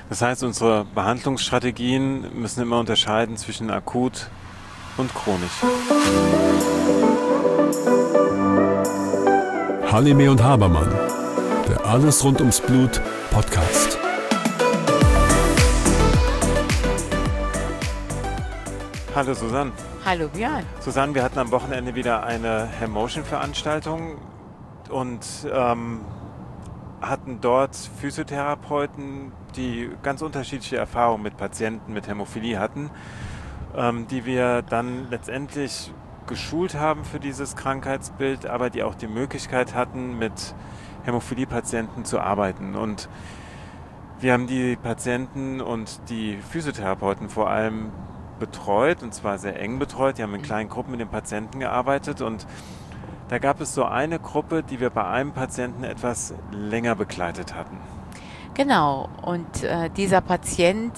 Das heißt, unsere Behandlungsstrategien müssen immer unterscheiden zwischen akut und chronisch. Halime und Habermann, der Alles rund ums Blut Podcast. Hallo Susanne. Hallo Björn. Susanne, wir hatten am Wochenende wieder eine Hairmotion-Veranstaltung und hatten dort Physiotherapeuten, die ganz unterschiedliche Erfahrungen mit Patienten mit Hämophilie hatten, die wir dann letztendlich geschult haben für dieses Krankheitsbild, aber die auch die Möglichkeit hatten, mit Hämophilie-Patienten zu arbeiten. Und wir haben die Patienten und die Physiotherapeuten vor allem betreut, und zwar sehr eng betreut. Die haben in kleinen Gruppen mit den Patienten gearbeitet und da gab es so eine Gruppe, die wir bei einem Patienten etwas länger begleitet hatten. Genau, und dieser Patient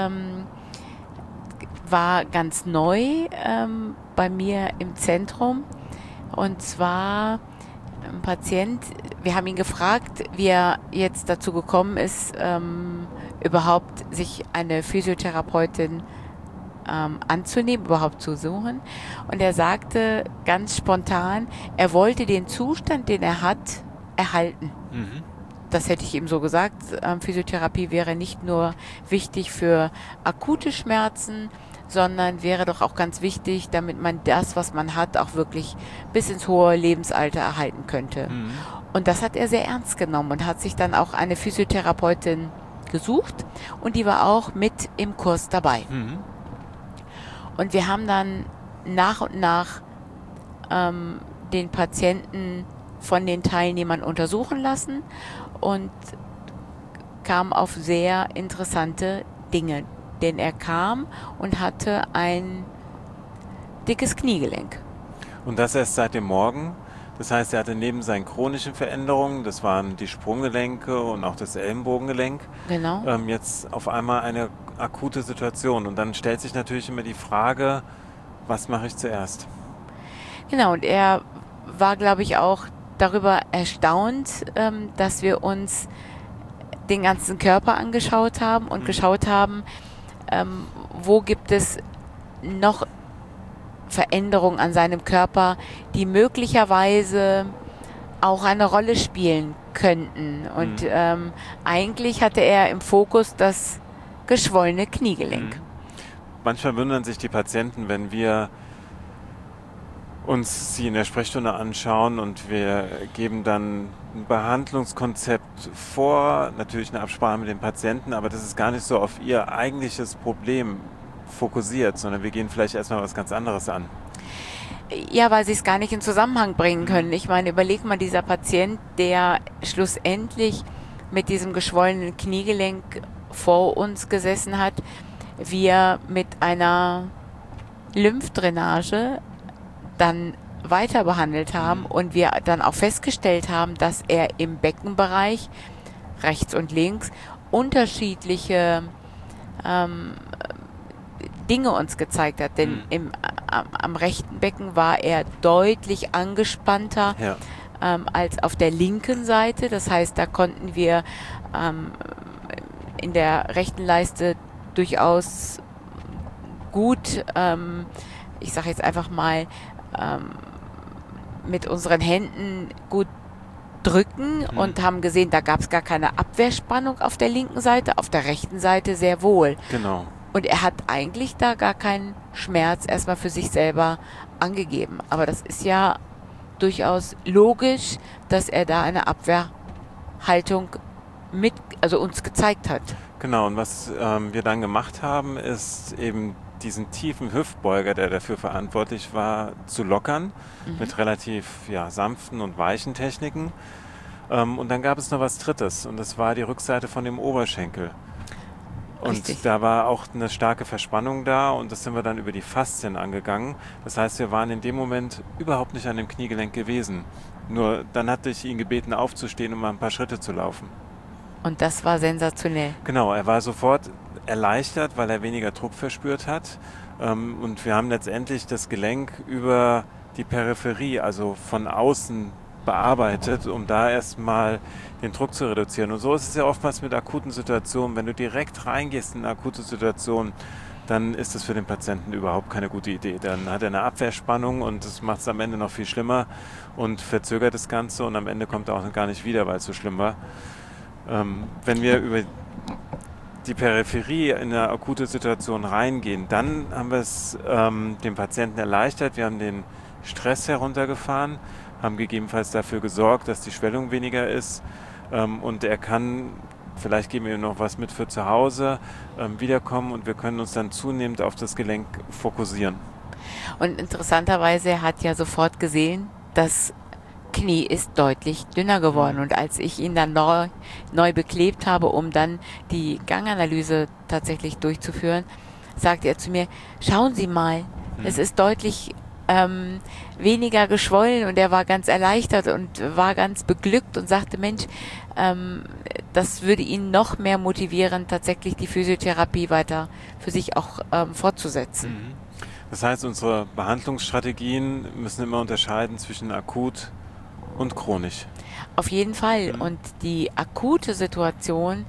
war ganz neu bei mir im Zentrum. Und zwar ein Patient, wir haben ihn gefragt, wie er jetzt dazu gekommen ist, überhaupt sich eine Physiotherapeutin anzunehmen, überhaupt zu suchen. Und er sagte ganz spontan, er wollte den Zustand, den er hat, erhalten. Das hätte ich ihm so gesagt. Physiotherapie wäre nicht nur wichtig für akute Schmerzen, sondern wäre doch auch ganz wichtig, damit man das, was man hat, auch wirklich bis ins hohe Lebensalter erhalten könnte. Und das hat er sehr ernst genommen und hat sich dann auch eine Physiotherapeutin gesucht und die war auch mit im Kurs dabei. Und wir haben dann nach und nach den Patienten von den Teilnehmern untersuchen lassen und kam auf sehr interessante Dinge. Denn er kam und hatte ein dickes Kniegelenk. Und das erst seit dem Morgen. Das heißt, er hatte neben seinen chronischen Veränderungen, das waren die Sprunggelenke und auch das Ellenbogengelenk, Genau. Jetzt auf einmal eine akute Situation. Und dann stellt sich natürlich immer die Frage, was mache ich zuerst? Genau, und er war, glaube ich, auch darüber erstaunt, dass wir uns den ganzen Körper angeschaut haben und geschaut haben, wo gibt es noch Veränderungen an seinem Körper, die möglicherweise auch eine Rolle spielen könnten. Und eigentlich hatte er im Fokus das geschwollene Kniegelenk. Manchmal wundern sich die Patienten, wenn wir uns sie in der Sprechstunde anschauen und wir geben dann ein Behandlungskonzept vor, natürlich eine Absprache mit dem Patienten, aber das ist gar nicht so auf ihr eigentliches Problem fokussiert, sondern wir gehen vielleicht erstmal was ganz anderes an. Ja, weil sie es gar nicht in Zusammenhang bringen können. Ich meine, überleg mal, dieser Patient, der schlussendlich mit diesem geschwollenen Kniegelenk vor uns gesessen hat, wir mit einer Lymphdrainage dann weiter behandelt haben und wir dann auch festgestellt haben, dass er im Beckenbereich rechts und links unterschiedliche Dinge uns gezeigt hat. Denn am rechten Becken war er deutlich angespannter als auf der linken Seite. Das heißt, da konnten wir in der rechten Leiste durchaus gut, ich sage jetzt einfach mal, mit unseren Händen gut drücken und haben gesehen, da gab es gar keine Abwehrspannung auf der linken Seite, auf der rechten Seite sehr wohl. Genau. Und er hat eigentlich da gar keinen Schmerz erstmal für sich selber angegeben. Aber das ist ja durchaus logisch, dass er da eine Abwehrhaltung also uns gezeigt hat. Genau, und was wir dann gemacht haben, ist eben diesen tiefen Hüftbeuger, der dafür verantwortlich war, zu lockern mit relativ sanften und weichen Techniken. Und dann gab es noch was Drittes und das war die Rückseite von dem Oberschenkel. Und Richtig. Da war auch eine starke Verspannung da und das sind wir dann über die Faszien angegangen. Das heißt, wir waren in dem Moment überhaupt nicht an dem Kniegelenk gewesen. Nur dann hatte ich ihn gebeten, aufzustehen und mal ein paar Schritte zu laufen. Und das war sensationell. Genau, er war sofort erleichtert, weil er weniger Druck verspürt hat. Und wir haben letztendlich das Gelenk über die Peripherie, also von außen bearbeitet, um da erstmal den Druck zu reduzieren. Und so ist es ja oftmals mit akuten Situationen. Wenn du direkt reingehst in eine akute Situation, dann ist das für den Patienten überhaupt keine gute Idee. Dann hat er eine Abwehrspannung und das macht es am Ende noch viel schlimmer und verzögert das Ganze und am Ende kommt er auch gar nicht wieder, weil es so schlimm war. Wenn wir über die Peripherie in eine akute Situation reingehen, dann haben wir es dem Patienten erleichtert. Wir haben den Stress heruntergefahren, haben gegebenenfalls dafür gesorgt, dass die Schwellung weniger ist und er kann, vielleicht geben wir ihm noch was mit für zu Hause, wiederkommen und wir können uns dann zunehmend auf das Gelenk fokussieren. Und interessanterweise, er hat ja sofort gesehen, das Knie ist deutlich dünner geworden. Und als ich ihn dann neu beklebt habe, um dann die Ganganalyse tatsächlich durchzuführen, sagte er zu mir, schauen Sie mal, es ist deutlich weniger geschwollen, und er war ganz erleichtert und war ganz beglückt und sagte, Mensch, das würde ihn noch mehr motivieren, tatsächlich die Physiotherapie weiter für sich auch fortzusetzen. Das heißt, unsere Behandlungsstrategien müssen immer unterscheiden zwischen akut und chronisch. Auf jeden Fall. Und die akute Situation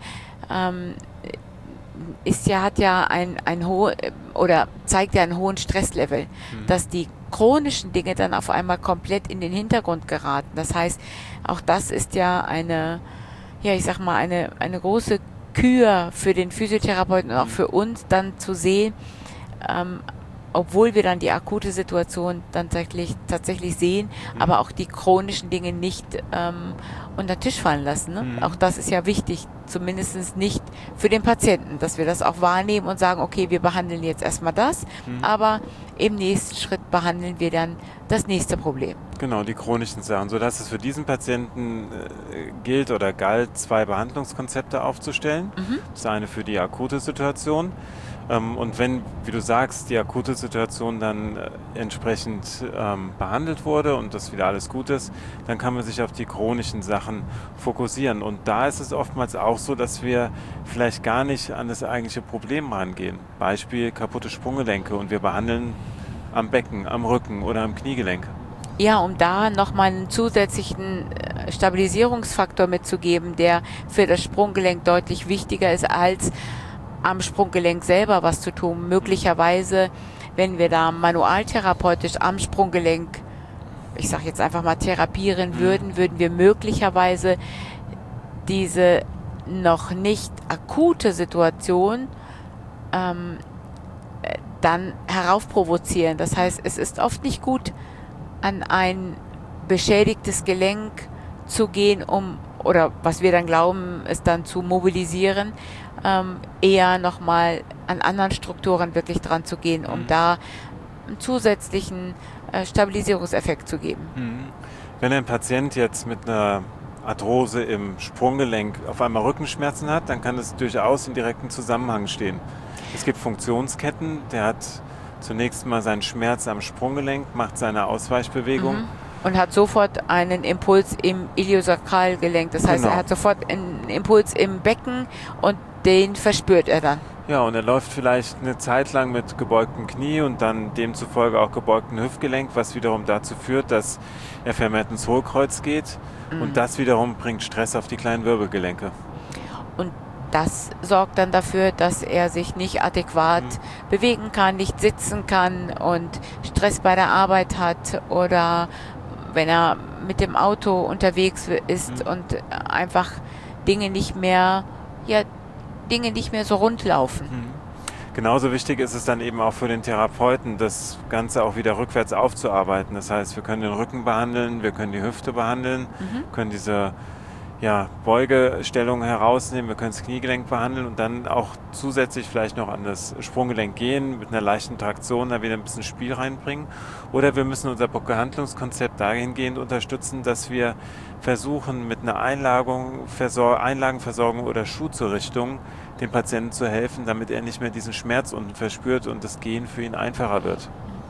hat ja zeigt ja einen hohen Stresslevel, dass die chronischen Dinge dann auf einmal komplett in den Hintergrund geraten. Das heißt, auch das ist ja eine große Kür für den Physiotherapeuten und auch für uns, dann zu sehen, obwohl wir dann die akute Situation dann tatsächlich sehen, aber auch die chronischen Dinge nicht unter den Tisch fallen lassen. Ne? Auch das ist ja wichtig, zumindest nicht für den Patienten, dass wir das auch wahrnehmen und sagen, okay, wir behandeln jetzt erstmal das, aber im nächsten Schritt behandeln wir dann das nächste Problem. Genau, die chronischen Sachen, sodass es für diesen Patienten galt, 2 Behandlungskonzepte aufzustellen. Das eine für die akute Situation. Und wenn, wie du sagst, die akute Situation dann entsprechend behandelt wurde und das wieder alles gut ist, dann kann man sich auf die chronischen Sachen fokussieren. Und da ist es oftmals auch so, dass wir vielleicht gar nicht an das eigentliche Problem rangehen. Beispiel kaputte Sprunggelenke und wir behandeln am Becken, am Rücken oder am Kniegelenk. Ja, um da nochmal einen zusätzlichen Stabilisierungsfaktor mitzugeben, der für das Sprunggelenk deutlich wichtiger ist, als am Sprunggelenk selber was zu tun. Möglicherweise, wenn wir da manualtherapeutisch am Sprunggelenk, ich sage jetzt einfach mal, therapieren würden wir möglicherweise diese noch nicht akute Situation dann heraufprovozieren. Das heißt, es ist oft nicht gut, an ein beschädigtes Gelenk zu gehen, oder was wir dann glauben, es dann zu mobilisieren, eher nochmal an anderen Strukturen wirklich dran zu gehen, um da einen zusätzlichen Stabilisierungseffekt zu geben. Wenn ein Patient jetzt mit einer Arthrose im Sprunggelenk auf einmal Rückenschmerzen hat, dann kann es durchaus in direkten Zusammenhang stehen. Es gibt Funktionsketten, der hat zunächst mal seinen Schmerz am Sprunggelenk, macht seine Ausweichbewegung. Und hat sofort einen Impuls im Iliosakralgelenk. Das heißt, er hat sofort einen Impuls im Becken und den verspürt er dann. Ja, und er läuft vielleicht eine Zeit lang mit gebeugtem Knie und dann demzufolge auch gebeugtem Hüftgelenk, was wiederum dazu führt, dass er vermehrt ins Hohlkreuz geht. Und das wiederum bringt Stress auf die kleinen Wirbelgelenke. Und das sorgt dann dafür, dass er sich nicht adäquat bewegen kann, nicht sitzen kann und Stress bei der Arbeit hat, oder wenn er mit dem Auto unterwegs ist und einfach Dinge nicht mehr so rund laufen. Genauso wichtig ist es dann eben auch für den Therapeuten, das Ganze auch wieder rückwärts aufzuarbeiten. Das heißt, wir können den Rücken behandeln, wir können die Hüfte behandeln, können diese Beugestellung herausnehmen, wir können das Kniegelenk behandeln und dann auch zusätzlich vielleicht noch an das Sprunggelenk gehen, mit einer leichten Traktion da wieder ein bisschen Spiel reinbringen. Oder wir müssen unser Behandlungskonzept dahingehend unterstützen, dass wir versuchen, mit einer Einlagenversorgung oder Schuhzurichtung dem Patienten zu helfen, damit er nicht mehr diesen Schmerz unten verspürt und das Gehen für ihn einfacher wird.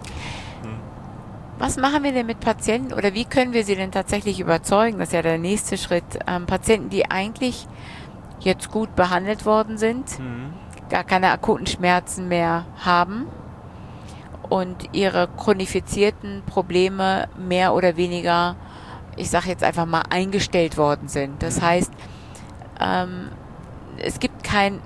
Was machen wir denn mit Patienten, oder wie können wir sie denn tatsächlich überzeugen? Das ist ja der nächste Schritt. Patienten, die eigentlich jetzt gut behandelt worden sind, gar keine akuten Schmerzen mehr haben und ihre chronifizierten Probleme mehr oder weniger ich sage jetzt einfach mal, eingestellt worden sind. Das heißt, es gibt keine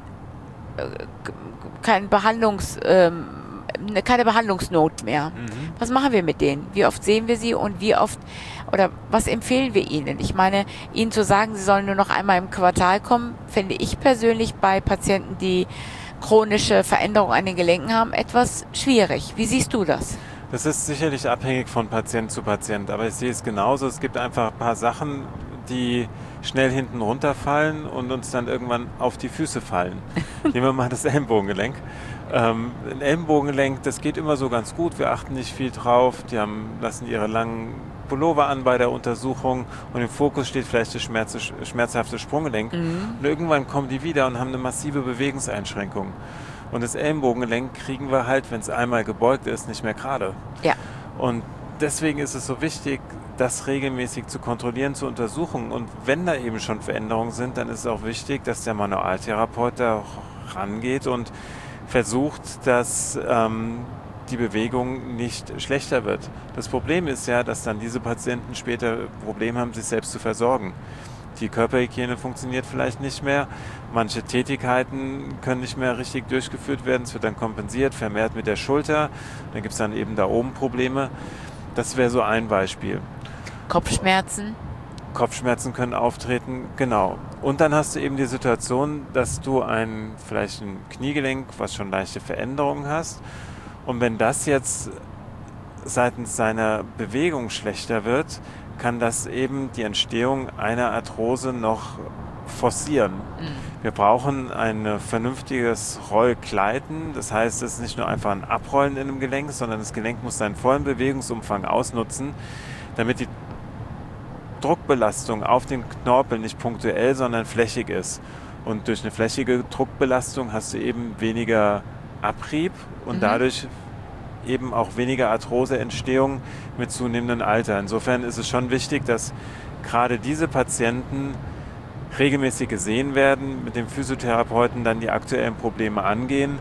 Behandlungsnot mehr. Was machen wir mit denen? Wie oft sehen wir sie und wie oft oder was empfehlen wir ihnen? Ich meine, ihnen zu sagen, sie sollen nur noch einmal im Quartal kommen, finde ich persönlich bei Patienten, die chronische Veränderungen an den Gelenken haben, etwas schwierig. Wie siehst du das? Das ist sicherlich abhängig von Patient zu Patient, aber ich sehe es genauso. Es gibt einfach ein paar Sachen, die schnell hinten runterfallen und uns dann irgendwann auf die Füße fallen. Nehmen wir mal das Ellenbogengelenk. Ein Ellenbogengelenk, das geht immer so ganz gut. Wir achten nicht viel drauf. Die lassen ihre langen Pullover an bei der Untersuchung und im Fokus steht vielleicht das schmerzhafte Sprunggelenk. Und irgendwann kommen die wieder und haben eine massive Bewegungseinschränkung. Und das Ellenbogengelenk kriegen wir halt, wenn es einmal gebeugt ist, nicht mehr gerade. Ja. Und deswegen ist es so wichtig, das regelmäßig zu kontrollieren, zu untersuchen. Und wenn da eben schon Veränderungen sind, dann ist es auch wichtig, dass der Manualtherapeut da rangeht und versucht, dass die Bewegung nicht schlechter wird. Das Problem ist ja, dass dann diese Patienten später Probleme haben, sich selbst zu versorgen. Die Körperhygiene funktioniert vielleicht nicht mehr. Manche Tätigkeiten können nicht mehr richtig durchgeführt werden. Es wird dann kompensiert, vermehrt mit der Schulter. Dann gibt es dann eben da oben Probleme. Das wäre so ein Beispiel. Kopfschmerzen? Kopfschmerzen können auftreten, genau. Und dann hast du eben die Situation, dass du vielleicht ein Kniegelenk, was schon leichte Veränderungen hast. Und wenn das jetzt seitens seiner Bewegung schlechter wird, kann das eben die Entstehung einer Arthrose noch forcieren. Wir brauchen ein vernünftiges Rollgleiten. Das heißt, es ist nicht nur einfach ein Abrollen in einem Gelenk, sondern das Gelenk muss seinen vollen Bewegungsumfang ausnutzen, damit die Druckbelastung auf den Knorpel nicht punktuell, sondern flächig ist. Und durch eine flächige Druckbelastung hast du eben weniger Abrieb und dadurch eben auch weniger Arthroseentstehung mit zunehmendem Alter. Insofern ist es schon wichtig, dass gerade diese Patienten regelmäßig gesehen werden, mit dem Physiotherapeuten dann die aktuellen Probleme angehen,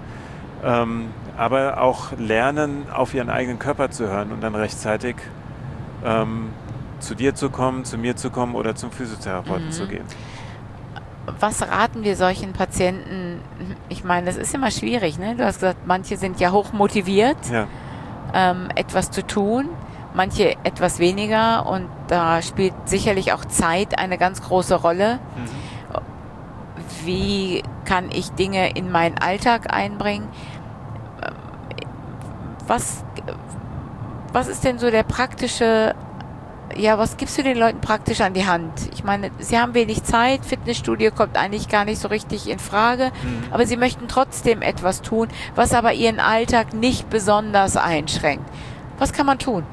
aber auch lernen, auf ihren eigenen Körper zu hören und dann rechtzeitig zu dir zu kommen, zu mir zu kommen oder zum Physiotherapeuten zu gehen. Was raten wir solchen Patienten? Ich meine, das ist immer schwierig, ne? Du hast gesagt, manche sind ja hoch motiviert, etwas zu tun, manche etwas weniger und da spielt sicherlich auch Zeit eine ganz große Rolle. Wie kann ich Dinge in meinen Alltag einbringen? Was ist denn so der praktische, was gibst du den Leuten praktisch an die Hand? Ich meine, sie haben wenig Zeit, Fitnessstudio kommt eigentlich gar nicht so richtig in Frage, aber sie möchten trotzdem etwas tun, was aber ihren Alltag nicht besonders einschränkt. Was kann man tun?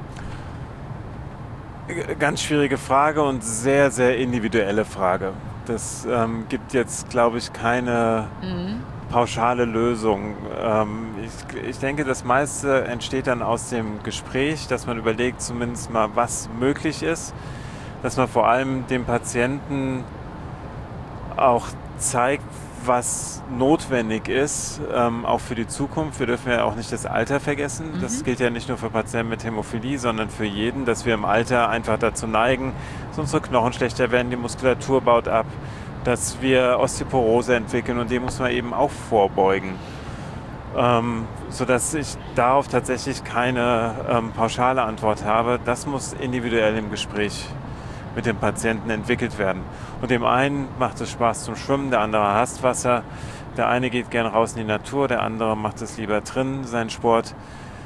Ganz schwierige Frage und sehr, sehr individuelle Frage. Das gibt jetzt, glaube ich, keine pauschale Lösung. Ich denke, das meiste entsteht dann aus dem Gespräch, dass man überlegt zumindest mal, was möglich ist, dass man vor allem dem Patienten auch zeigt, was notwendig ist, auch für die Zukunft. Wir dürfen ja auch nicht das Alter vergessen. Das gilt ja nicht nur für Patienten mit Hämophilie, sondern für jeden, dass wir im Alter einfach dazu neigen, dass unsere Knochen schlechter werden, die Muskulatur baut ab, dass wir Osteoporose entwickeln und dem muss man eben auch vorbeugen. Sodass ich darauf tatsächlich keine pauschale Antwort habe. Das muss individuell im Gespräch mit dem Patienten entwickelt werden. Und dem einen macht es Spaß zum Schwimmen, der andere hasst Wasser, der eine geht gern raus in die Natur, der andere macht es lieber drin, seinen Sport.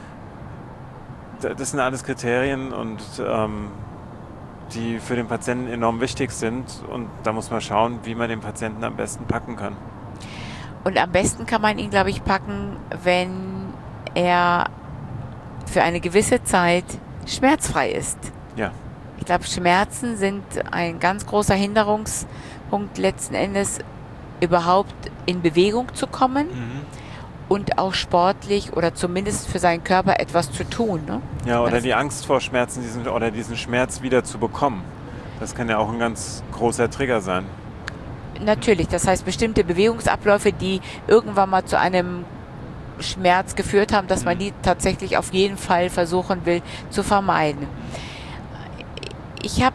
Das sind alles Kriterien und die für den Patienten enorm wichtig sind und da muss man schauen, wie man den Patienten am besten packen kann. Und am besten kann man ihn, glaube ich, packen, wenn er für eine gewisse Zeit schmerzfrei ist. Ja. Ich glaube, Schmerzen sind ein ganz großer Hinderungspunkt letzten Endes, überhaupt in Bewegung zu kommen und auch sportlich oder zumindest für seinen Körper etwas zu tun. Ne? Ja, oder die Angst vor Schmerzen oder diesen Schmerz wieder zu bekommen. Das kann ja auch ein ganz großer Trigger sein. Natürlich, das heißt bestimmte Bewegungsabläufe, die irgendwann mal zu einem Schmerz geführt haben, dass man die tatsächlich auf jeden Fall versuchen will zu vermeiden. Ich habe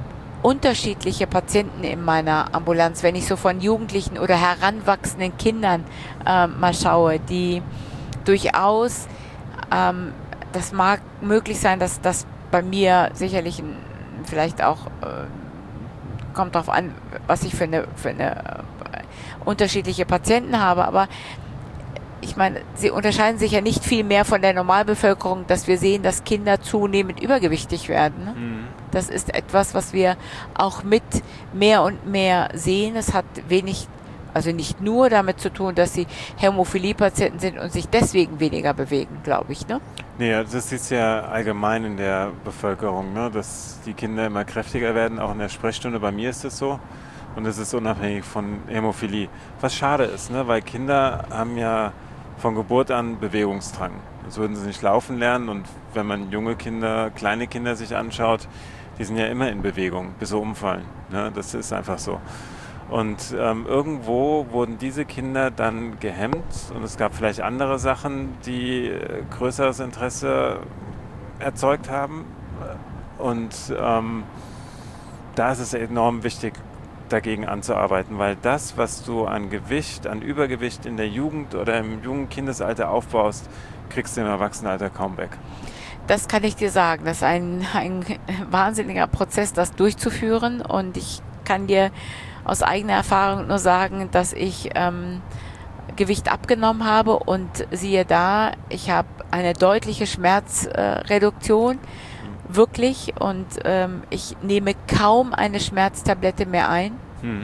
unterschiedliche Patienten in meiner Ambulanz, wenn ich so von Jugendlichen oder heranwachsenden Kindern mal schaue, die durchaus, das mag möglich sein, dass das bei mir sicherlich vielleicht auch, kommt darauf an, was ich für eine unterschiedliche Patienten habe, aber ich meine, sie unterscheiden sich ja nicht viel mehr von der Normalbevölkerung, dass wir sehen, dass Kinder zunehmend übergewichtig werden. Ne? Das ist etwas, was wir auch mit mehr und mehr sehen. Es hat wenig, also nicht nur damit zu tun, dass sie Hämophilie-Patienten sind und sich deswegen weniger bewegen, glaube ich. Ne? Nee, das ist ja allgemein in der Bevölkerung, ne? Dass die Kinder immer kräftiger werden, auch in der Sprechstunde. Bei mir ist es so. Und es ist unabhängig von Hämophilie. Was schade ist, ne? Weil Kinder haben ja von Geburt an Bewegungsdrang. Sonst würden sie nicht laufen lernen. Und wenn man junge Kinder, kleine Kinder sich anschaut, die sind ja immer in Bewegung, bis sie umfallen. Ne? Das ist einfach so. Und irgendwo wurden diese Kinder dann gehemmt. Und es gab vielleicht andere Sachen, die größeres Interesse erzeugt haben. Und da ist es enorm wichtig, dagegen anzuarbeiten, weil das, was du an Gewicht, an Übergewicht in der Jugend oder im jungen Kindesalter aufbaust, kriegst du im Erwachsenenalter kaum weg. Das kann ich dir sagen. Das ist ein wahnsinniger Prozess, das durchzuführen. Und ich kann dir aus eigener Erfahrung nur sagen, dass ich Gewicht abgenommen habe und siehe da, ich habe eine deutliche Schmerzreduktion. Wirklich, und ich nehme kaum eine Schmerztablette mehr ein.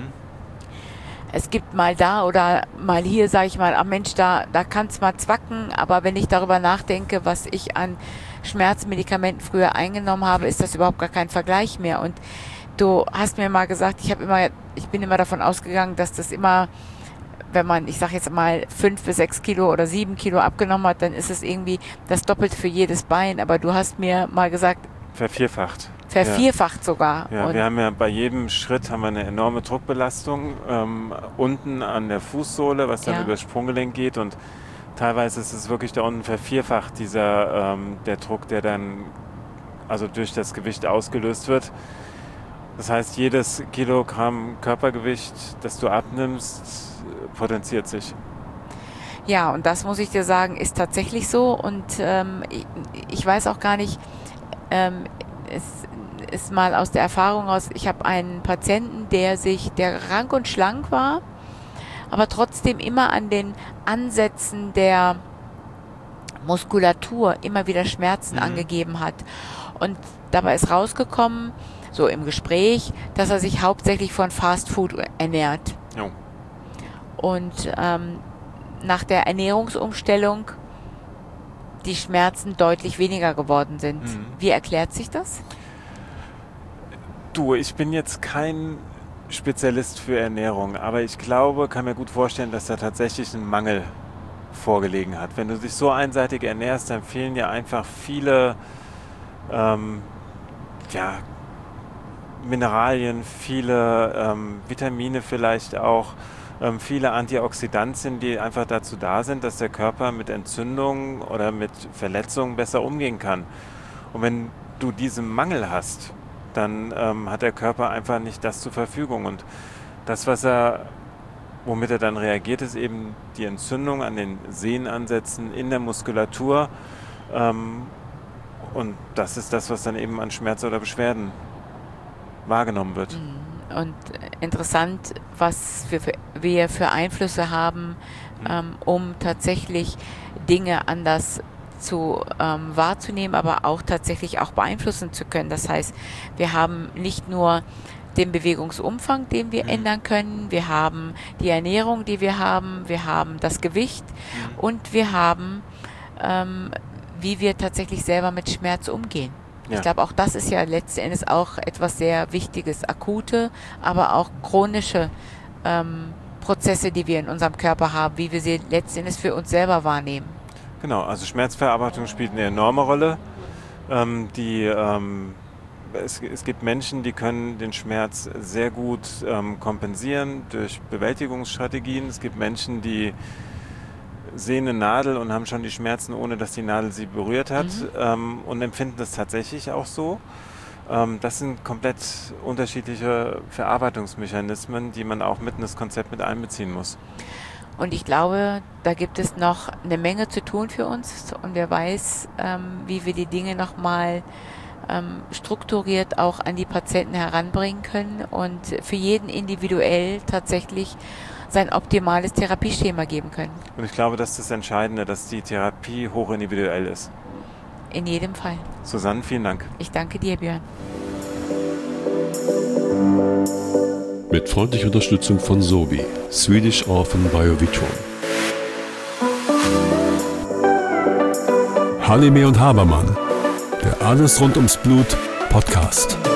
Es gibt mal da oder mal hier, sage ich mal, ach Mensch, da kann es mal zwacken, aber wenn ich darüber nachdenke, was ich an Schmerzmedikamenten früher eingenommen habe, ist das überhaupt gar kein Vergleich mehr. Und du hast mir mal gesagt, ich bin immer davon ausgegangen, dass das immer, wenn man, ich sage jetzt mal, 5 bis 6 Kilo oder 7 Kilo abgenommen hat, dann ist es irgendwie das Doppelte für jedes Bein. Aber du hast mir mal gesagt, vervierfacht. Vervierfacht sogar. Ja, und wir haben ja bei jedem Schritt haben wir eine enorme Druckbelastung unten an der Fußsohle, was dann über das Sprunggelenk geht, und teilweise ist es wirklich da unten vervierfacht, der Druck, der dann also durch das Gewicht ausgelöst wird. Das heißt, jedes Kilogramm Körpergewicht, das du abnimmst, potenziert sich. Ja, und das muss ich dir sagen, ist tatsächlich so, und ich weiß auch gar nicht, es ist mal aus der Erfahrung aus, ich habe einen Patienten, der rank und schlank war, aber trotzdem immer an den Ansätzen der Muskulatur immer wieder Schmerzen angegeben hat. Und dabei ist rausgekommen, so im Gespräch, dass er sich hauptsächlich von Fast Food ernährt. Jo. Und nach der Ernährungsumstellung die Schmerzen deutlich weniger geworden sind. Wie erklärt sich das? Du, ich bin jetzt kein Spezialist für Ernährung, aber ich glaube, kann mir gut vorstellen, dass da tatsächlich ein Mangel vorgelegen hat. Wenn du dich so einseitig ernährst, dann fehlen dir einfach viele Mineralien, viele Vitamine vielleicht auch, viele Antioxidantien, die einfach dazu da sind, dass der Körper mit Entzündungen oder mit Verletzungen besser umgehen kann. Und wenn du diesen Mangel hast, dann hat der Körper einfach nicht das zur Verfügung. Und das, womit er dann reagiert, ist eben die Entzündung an den Sehnenansätzen in der Muskulatur. Und das ist das, was dann eben an Schmerz oder Beschwerden wahrgenommen wird. Und interessant, was wir für Einflüsse haben, um tatsächlich Dinge anders wahrzunehmen, aber auch tatsächlich auch beeinflussen zu können. Das heißt, wir haben nicht nur den Bewegungsumfang, den wir ändern können, wir haben die Ernährung, die wir haben das Gewicht und wir haben, wie wir tatsächlich selber mit Schmerz umgehen. Ja. Ich glaube, auch das ist ja letzten Endes auch etwas sehr Wichtiges, akute, aber auch chronische Prozesse, die wir in unserem Körper haben, wie wir sie letzten Endes für uns selber wahrnehmen. Genau, also Schmerzverarbeitung spielt eine enorme Rolle. Es gibt Menschen, die können den Schmerz sehr gut kompensieren durch Bewältigungsstrategien. Es gibt Menschen, die sehen eine Nadel und haben schon die Schmerzen, ohne dass die Nadel sie berührt hat, und empfinden das tatsächlich auch so. Das sind komplett unterschiedliche Verarbeitungsmechanismen, die man auch mit in das Konzept mit einbeziehen muss. Und ich glaube, da gibt es noch eine Menge zu tun für uns. Und wer weiß, wie wir die Dinge nochmal strukturiert auch an die Patienten heranbringen können und für jeden individuell tatsächlich sein optimales Therapieschema geben können. Und ich glaube, das ist das Entscheidende, dass die Therapie hochindividuell ist. In jedem Fall. Susanne, vielen Dank. Ich danke dir, Björn. Mit freundlicher Unterstützung von Sobi, Swedish Orphan Biovitron. Halime und Habermann, der Alles rund ums Blut Podcast.